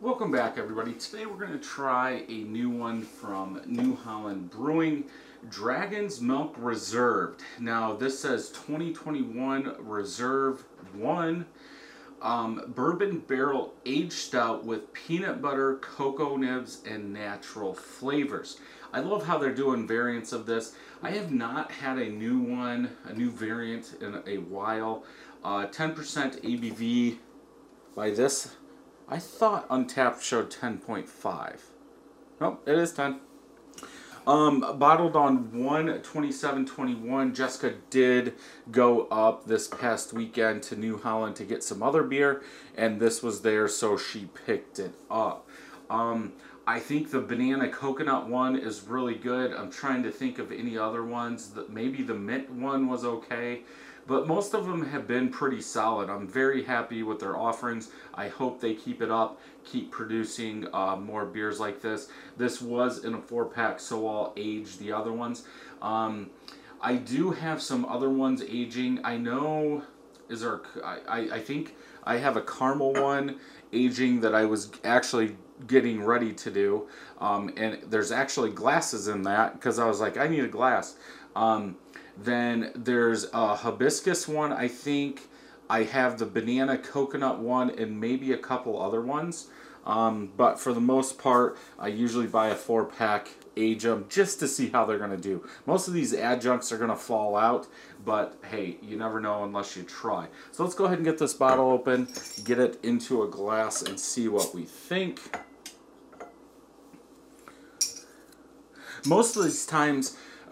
Welcome back, everybody. Today we're going to try a new one from New Holland Brewing, Dragon's Milk Reserved. Now this says 2021 Reserve 1 Bourbon Barrel Aged Stout with peanut butter, cocoa nibs, and natural flavors. I love how they're doing variants of this. I have not had a new one, a new variant in a while. 10% ABV by this. I thought Untapped showed 10.5. Nope, it is 10. Bottled on 1/27/21. Jessica did go up this past weekend to New Holland to get some other beer, and this was there, so she picked it up. I think the banana coconut one is really good. I'm trying to think of any other ones. Maybe the mint one was okay, but most of them have been pretty solid. I'm very happy with their offerings. I hope they keep it up, keep producing more beers like this. This was in a 4-pack, so I'll age the other ones. I do have some other ones aging. I know, I think I have a caramel one aging that I was actually getting ready to do, and there's actually glasses in that because I was like, I need a glass. Then there's a hibiscus one. I think I have the banana coconut one and maybe a couple other ones, but for the most part I usually buy a 4-pack, age them just to see how they're going to do. Most of these adjuncts are going to fall out, but hey, you never know unless you try. So let's go ahead and get this bottle open, get it into a glass, and see what we think. Most of these kind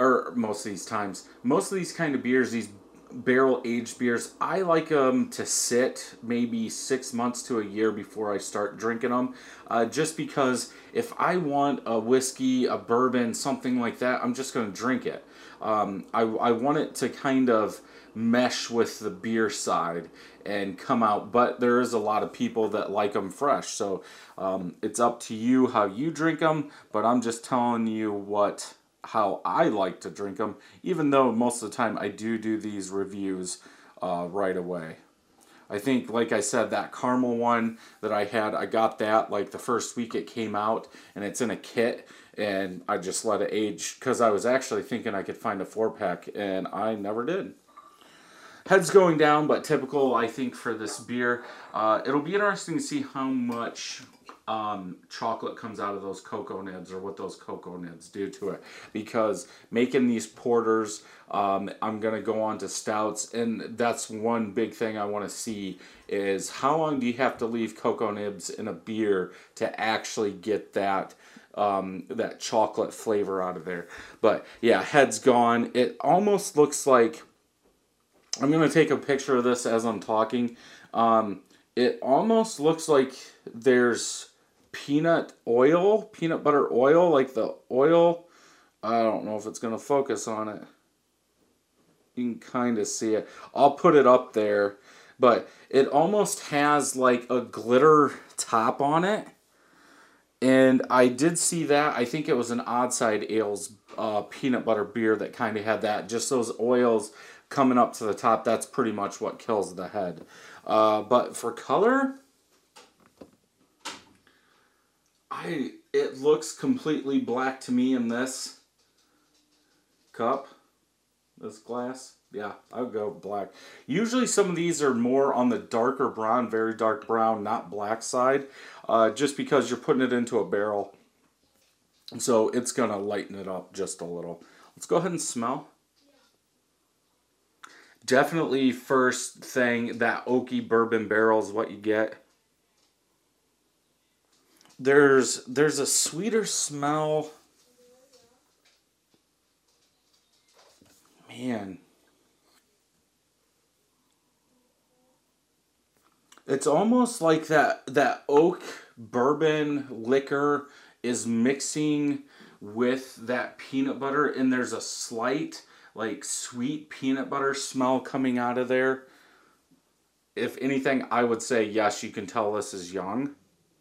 of beers, these barrel aged beers, I like them to sit maybe 6 months to a year before I start drinking them, just because if I want a whiskey, a bourbon, something like that, I'm just going to drink it. I want it to kind of mesh with the beer side and come out, but there is a lot of people that like them fresh, so it's up to you how you drink them, but I'm just telling you how I like to drink them, even though most of the time I do these reviews right away. I think, like I said, that caramel one that I had, I got that like the first week it came out, and it's in a kit, and I just let it age because I was actually thinking I could find a 4-pack, and I never did. Head's going down, but typical, I think, for this beer. It'll be interesting to see how much chocolate comes out of those cocoa nibs, or what those cocoa nibs do to it, because making these porters, I'm going to go on to stouts, and that's one big thing I want to see is how long do you have to leave cocoa nibs in a beer to actually get that that chocolate flavor out of there. But yeah, head's gone. It almost looks like, I'm going to take a picture of this as I'm talking. It almost looks like there's peanut butter oil, like the oil. I don't know if it's going to focus on it. You can kind of see it. I'll put it up there, but it almost has like a glitter top on it. And I did see that. I think it was an Oddside Ales peanut butter beer that kind of had that. Just those oils coming up to the top. That's pretty much what kills the head. But for color, it looks completely black to me in this cup, this glass. Yeah, I would go black. Usually some of these are more on the darker brown, very dark brown, not black side, just because you're putting it into a barrel. So it's going to lighten it up just a little. Let's go ahead and smell. Definitely first thing, that oaky bourbon barrel is what you get. There's a sweeter smell. Man. It's almost like that oak bourbon liquor is mixing with that peanut butter, and there's a slight like sweet peanut butter smell coming out of there. If anything, I would say yes, you can tell this is young.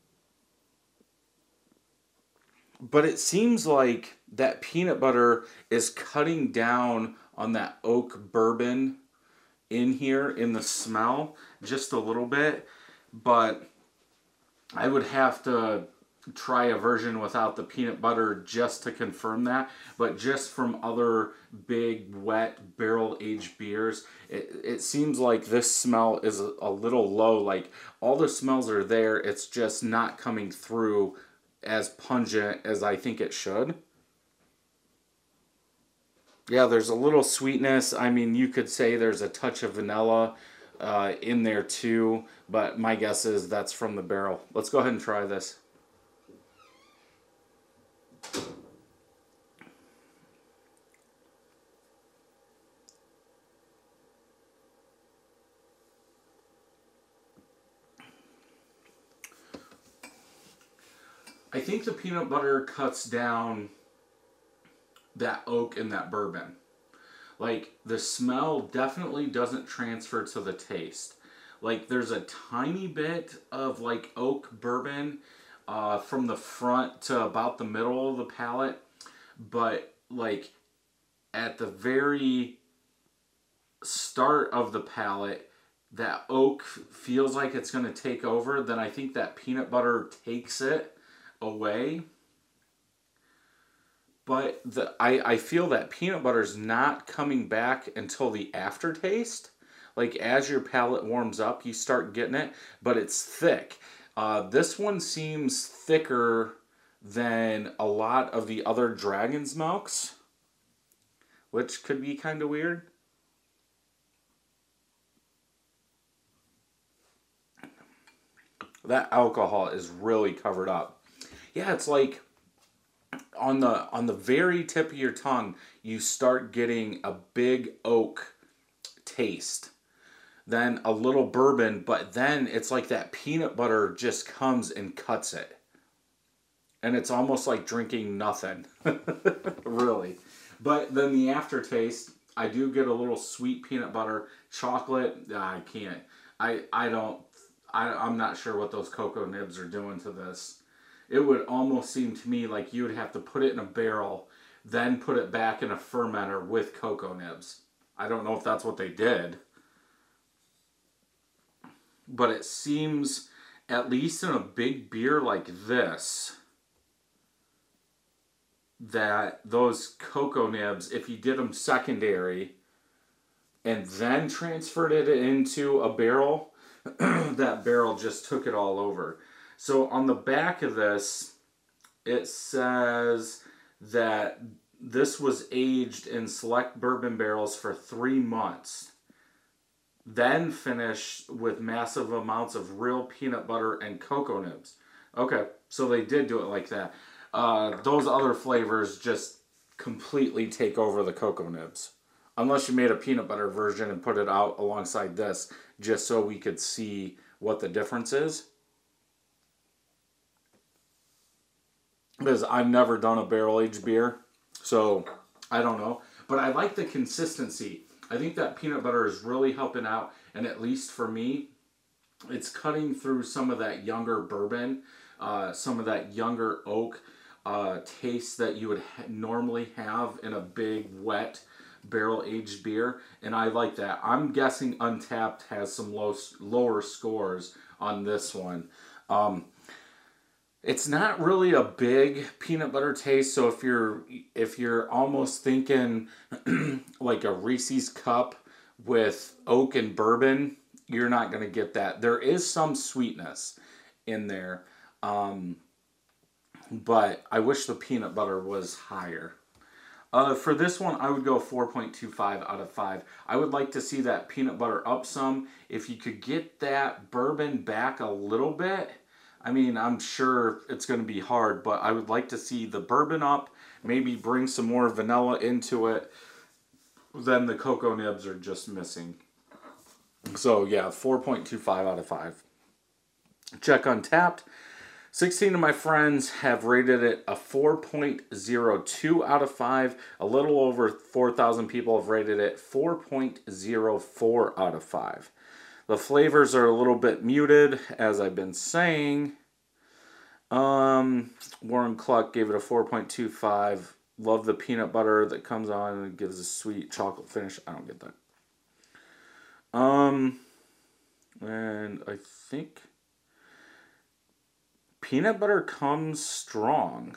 But it seems like that peanut butter is cutting down on that oak bourbon in here in the smell just a little bit. But I would have to try a version without the peanut butter just to confirm that. But just from other big, wet, barrel-aged beers, it seems like this smell is a little low. Like, all the smells are there. It's just not coming through as pungent as I think it should. Yeah, there's a little sweetness. I mean, you could say there's a touch of vanilla in there too, but my guess is that's from the barrel. Let's go ahead and try this. I think the peanut butter cuts down that oak and that bourbon. Like, the smell definitely doesn't transfer to the taste. Like, there's a tiny bit of like oak bourbon from the front to about the middle of the palate, but like at the very start of the palate, that oak feels like it's going to take over. Then I think that peanut butter takes it away. But I feel that peanut butter's not coming back until the aftertaste. Like, as your palate warms up, you start getting it, but it's thick. This one seems thicker than a lot of the other Dragon's Milks, which could be kind of weird. That alcohol is really covered up. Yeah, it's like on the very tip of your tongue, you start getting a big oak taste. Then a little bourbon, but then it's like that peanut butter just comes and cuts it. And it's almost like drinking nothing. Really. But then the aftertaste, I do get a little sweet peanut butter. Chocolate, I can't. I don't, I'm not sure what those cocoa nibs are doing to this. It would almost seem to me like you would have to put it in a barrel, then put it back in a fermenter with cocoa nibs. I don't know if that's what they did. But it seems, at least in a big beer like this, that those cocoa nibs, if you did them secondary and then transferred it into a barrel, that barrel just took it all over. So on the back of this, it says that this was aged in select bourbon barrels for 3 months, then finished with massive amounts of real peanut butter and cocoa nibs. Okay, so they did do it like that. Those other flavors just completely take over the cocoa nibs. Unless you made a peanut butter version and put it out alongside this, just so we could see what the difference is. Because I've never done a barrel-aged beer, so I don't know. But I like the consistency. I think that peanut butter is really helping out, and at least for me, it's cutting through some of that younger bourbon, some of that younger oak taste that you would normally have in a big, wet, barrel-aged beer, and I like that. I'm guessing Untapped has some lower scores on this one. It's not really a big peanut butter taste, so if you're almost thinking like a Reese's cup with oak and bourbon, you're not going to get that. There is some sweetness in there, but I wish the peanut butter was higher. For this one, I would go 4.25 out of 5. I would like to see that peanut butter up some. If you could get that bourbon back a little bit, I mean, I'm sure it's going to be hard, but I would like to see the bourbon up, maybe bring some more vanilla into it. Then the cocoa nibs are just missing. So yeah, 4.25 out of 5. Check Untapped. 16 of my friends have rated it a 4.02 out of 5. A little over 4,000 people have rated it 4.04 out of 5. The flavors are a little bit muted, as I've been saying. Warren Cluck gave it a 4.25. Love the peanut butter that comes on and it gives a sweet chocolate finish. I don't get that. And I think peanut butter comes strong.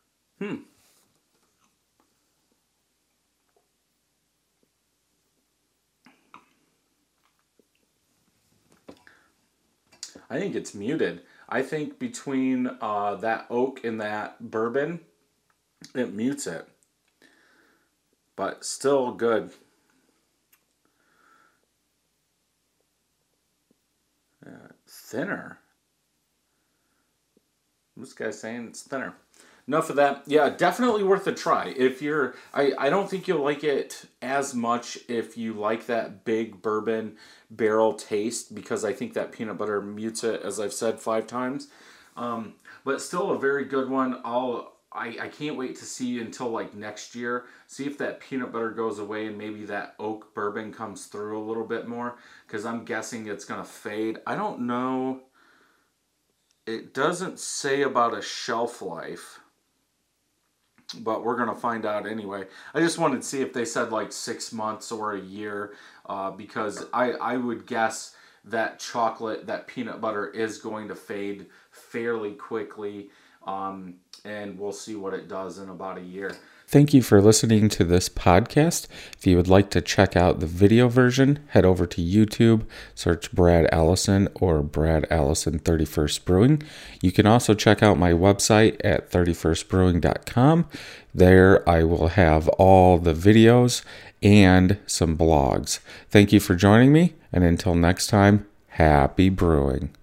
I think it's muted. I think between that oak and that bourbon, it mutes it. But still good. Thinner. This guy's saying it's thinner. Enough of that. Yeah, definitely worth a try. If you're, I don't think you'll like it as much if you like that big bourbon barrel taste, because I think that peanut butter mutes it, as I've said 5 times. But still a very good one. I can't wait to see until like next year. See if that peanut butter goes away and maybe that oak bourbon comes through a little bit more, because I'm guessing it's going to fade. I don't know. It doesn't say about a shelf life, but we're going to find out anyway. I just wanted to see if they said like 6 months or a year, because I would guess that chocolate, that peanut butter is going to fade fairly quickly, and we'll see what it does in about a year. Thank you for listening to this podcast. If you would like to check out the video version, head over to YouTube, search Brad Allison or Brad Allison 31st Brewing. You can also check out my website at 31stbrewing.com. There I will have all the videos and some blogs. Thank you for joining me, and until next time, happy brewing.